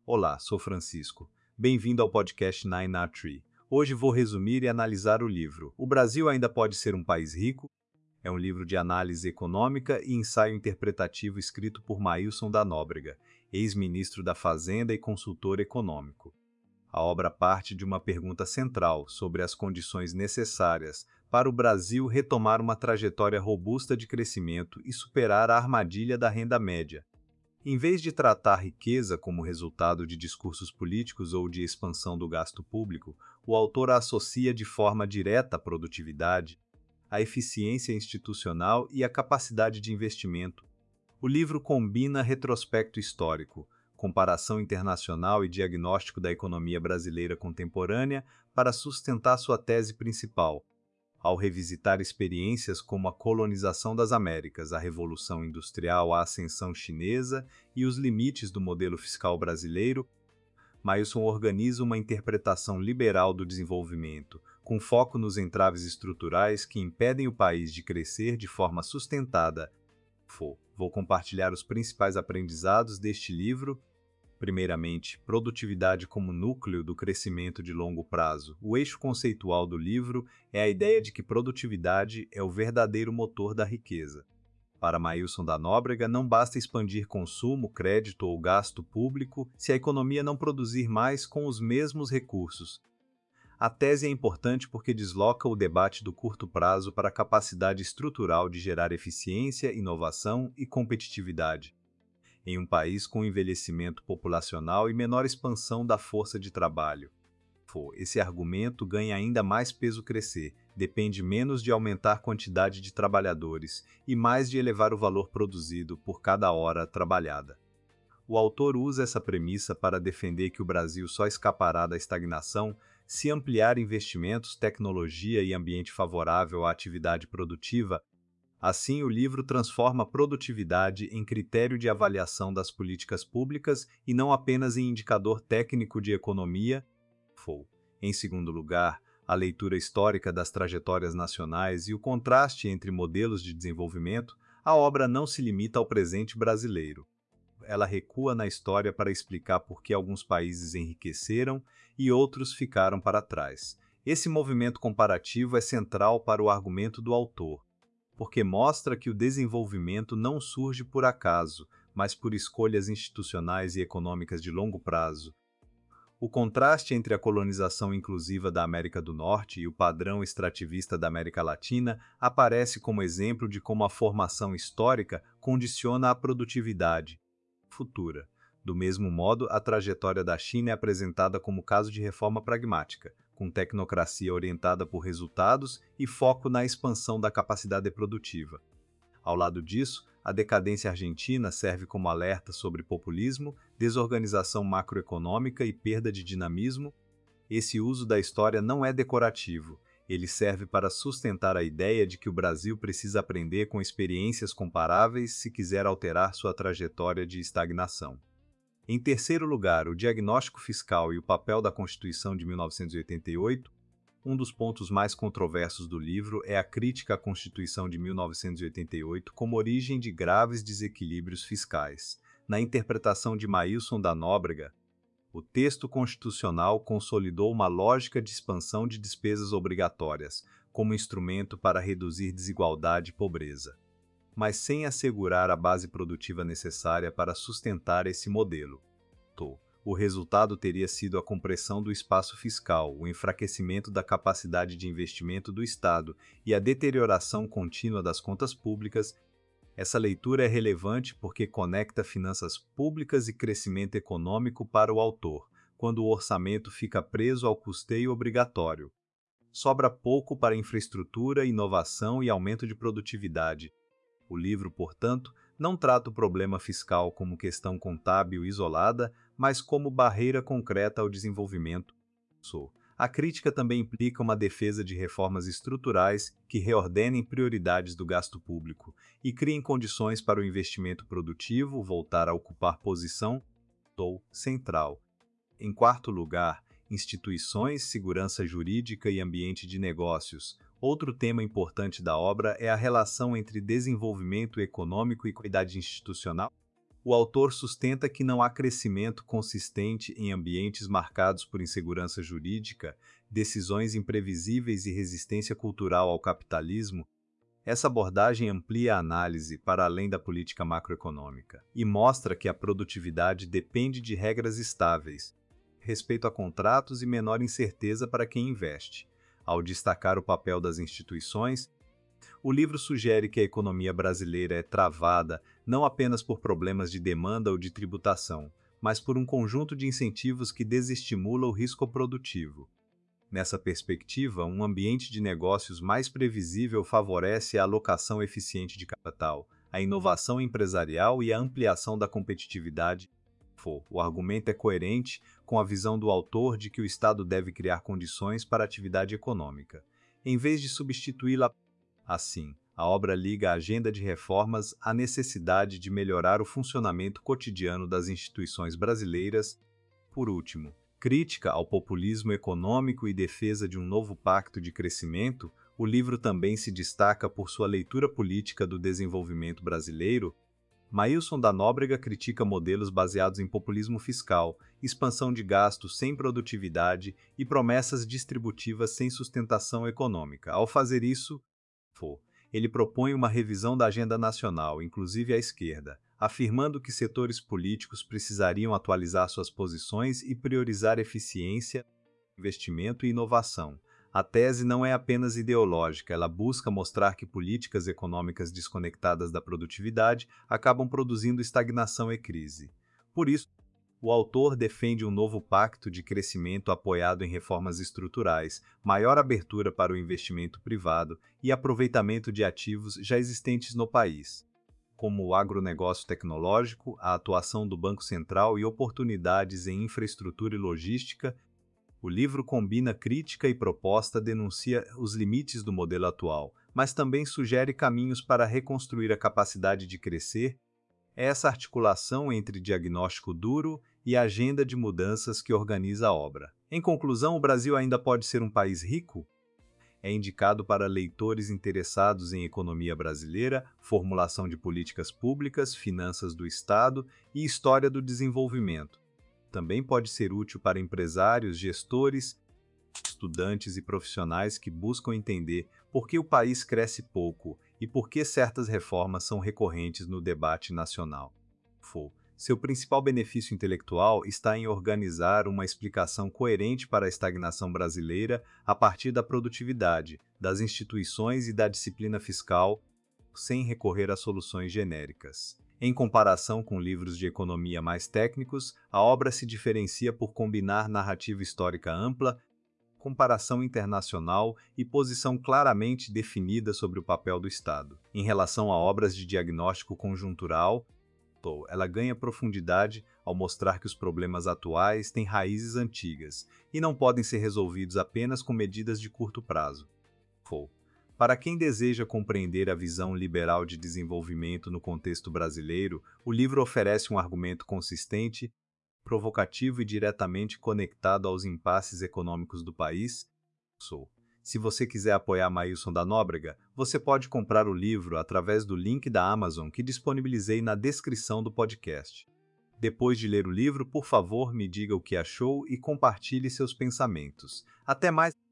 Olá, sou Francisco. Bem-vindo ao podcast Nine a Tree. Hoje vou resumir e analisar o livro O Brasil ainda pode ser um país rico? É um livro de análise econômica e ensaio interpretativo escrito por Mailson da Nóbrega, ex-ministro da Fazenda e consultor econômico. A obra parte de uma pergunta central sobre as condições necessárias para o Brasil retomar uma trajetória robusta de crescimento e superar a armadilha da renda média. Em vez de tratar a riqueza como resultado de discursos políticos ou de expansão do gasto público, o autor a associa de forma direta à produtividade, à eficiência institucional e à capacidade de investimento. O livro combina retrospecto histórico, comparação internacional e diagnóstico da economia brasileira contemporânea para sustentar sua tese principal, ao revisitar experiências como a colonização das Américas, a Revolução Industrial, a ascensão chinesa e os limites do modelo fiscal brasileiro, Mailson organiza uma interpretação liberal do desenvolvimento, com foco nos entraves estruturais que impedem o país de crescer de forma sustentada. Vou compartilhar os principais aprendizados deste livro. Primeiramente, produtividade como núcleo do crescimento de longo prazo. O eixo conceitual do livro é a ideia de que produtividade é o verdadeiro motor da riqueza. Para Mailson da Nóbrega, não basta expandir consumo, crédito ou gasto público se a economia não produzir mais com os mesmos recursos. A tese é importante porque desloca o debate do curto prazo para a capacidade estrutural de gerar eficiência, inovação e competitividade em um país com envelhecimento populacional e menor expansão da força de trabalho. Esse argumento ganha ainda mais peso crescer, depende menos de aumentar a quantidade de trabalhadores e mais de elevar o valor produzido por cada hora trabalhada. O autor usa essa premissa para defender que o Brasil só escapará da estagnação se ampliar investimentos, tecnologia e ambiente favorável à atividade produtiva. Assim, o livro transforma a produtividade em critério de avaliação das políticas públicas e não apenas em indicador técnico de economia. Em segundo lugar, a leitura histórica das trajetórias nacionais e o contraste entre modelos de desenvolvimento, a obra não se limita ao presente brasileiro. Ela recua na história para explicar por que alguns países enriqueceram e outros ficaram para trás. Esse movimento comparativo é central para o argumento do autor, porque mostra que o desenvolvimento não surge por acaso, mas por escolhas institucionais e econômicas de longo prazo. O contraste entre a colonização inclusiva da América do Norte e o padrão extrativista da América Latina aparece como exemplo de como a formação histórica condiciona a produtividade futura. Do mesmo modo, a trajetória da China é apresentada como caso de reforma pragmática, com tecnocracia orientada por resultados e foco na expansão da capacidade produtiva. Ao lado disso, a decadência argentina serve como alerta sobre populismo, desorganização macroeconômica e perda de dinamismo. Esse uso da história não é decorativo, ele serve para sustentar a ideia de que o Brasil precisa aprender com experiências comparáveis se quiser alterar sua trajetória de estagnação. Em terceiro lugar, o diagnóstico fiscal e o papel da Constituição de 1988. Um dos pontos mais controversos do livro é a crítica à Constituição de 1988 como origem de graves desequilíbrios fiscais. Na interpretação de Mailson da Nóbrega, o texto constitucional consolidou uma lógica de expansão de despesas obrigatórias, como instrumento para reduzir desigualdade e pobreza, mas sem assegurar a base produtiva necessária para sustentar esse modelo. O resultado teria sido a compressão do espaço fiscal, o enfraquecimento da capacidade de investimento do Estado e a deterioração contínua das contas públicas. Essa leitura é relevante porque conecta finanças públicas e crescimento econômico para o autor, quando o orçamento fica preso ao custeio obrigatório. Sobra pouco para infraestrutura, inovação e aumento de produtividade. O livro, portanto, não trata o problema fiscal como questão contábil isolada, mas como barreira concreta ao desenvolvimento. A crítica também implica uma defesa de reformas estruturais que reordenem prioridades do gasto público e criem condições para o investimento produtivo voltar a ocupar posição central. Em quarto lugar, instituições, segurança jurídica e ambiente de negócios. Outro tema importante da obra é a relação entre desenvolvimento econômico e qualidade institucional. O autor sustenta que não há crescimento consistente em ambientes marcados por insegurança jurídica, decisões imprevisíveis e resistência cultural ao capitalismo. Essa abordagem amplia a análise para além da política macroeconômica e mostra que a produtividade depende de regras estáveis, respeito a contratos e menor incerteza para quem investe. Ao destacar o papel das instituições, o livro sugere que a economia brasileira é travada não apenas por problemas de demanda ou de tributação, mas por um conjunto de incentivos que desestimula o risco produtivo. Nessa perspectiva, um ambiente de negócios mais previsível favorece a alocação eficiente de capital, a inovação empresarial e a ampliação da competitividade. O argumento é coerente com a visão do autor de que o Estado deve criar condições para a atividade econômica, em vez de substituí-la. Assim, a obra liga a agenda de reformas à necessidade de melhorar o funcionamento cotidiano das instituições brasileiras. Por último, crítica ao populismo econômico e defesa de um novo pacto de crescimento, o livro também se destaca por sua leitura política do desenvolvimento brasileiro. Maílson da Nóbrega critica modelos baseados em populismo fiscal, expansão de gastos sem produtividade e promessas distributivas sem sustentação econômica. Ao fazer isso, ele propõe uma revisão da agenda nacional, inclusive à esquerda, afirmando que setores políticos precisariam atualizar suas posições e priorizar eficiência, investimento e inovação. A tese não é apenas ideológica, ela busca mostrar que políticas econômicas desconectadas da produtividade acabam produzindo estagnação e crise. Por isso, o autor defende um novo pacto de crescimento apoiado em reformas estruturais, maior abertura para o investimento privado e aproveitamento de ativos já existentes no país, como o agronegócio tecnológico, a atuação do Banco Central e oportunidades em infraestrutura e logística. O livro combina crítica e proposta, denuncia os limites do modelo atual, mas também sugere caminhos para reconstruir a capacidade de crescer. É essa articulação entre diagnóstico duro e agenda de mudanças que organiza a obra. Em conclusão, o Brasil ainda pode ser um país rico? É indicado para leitores interessados em economia brasileira, formulação de políticas públicas, finanças do Estado e história do desenvolvimento. Também pode ser útil para empresários, gestores, estudantes e profissionais que buscam entender por que o país cresce pouco e por que certas reformas são recorrentes no debate nacional. Seu principal benefício intelectual está em organizar uma explicação coerente para a estagnação brasileira a partir da produtividade, das instituições e da disciplina fiscal, sem recorrer a soluções genéricas. Em comparação com livros de economia mais técnicos, a obra se diferencia por combinar narrativa histórica ampla, comparação internacional e posição claramente definida sobre o papel do Estado. Em relação a obras de diagnóstico conjuntural, ela ganha profundidade ao mostrar que os problemas atuais têm raízes antigas e não podem ser resolvidos apenas com medidas de curto prazo. Para quem deseja compreender a visão liberal de desenvolvimento no contexto brasileiro, o livro oferece um argumento consistente, provocativo e diretamente conectado aos impasses econômicos do país. Se você quiser apoiar Maílson da Nóbrega, você pode comprar o livro através do link da Amazon que disponibilizei na descrição do podcast. Depois de ler o livro, por favor, me diga o que achou e compartilhe seus pensamentos. Até mais!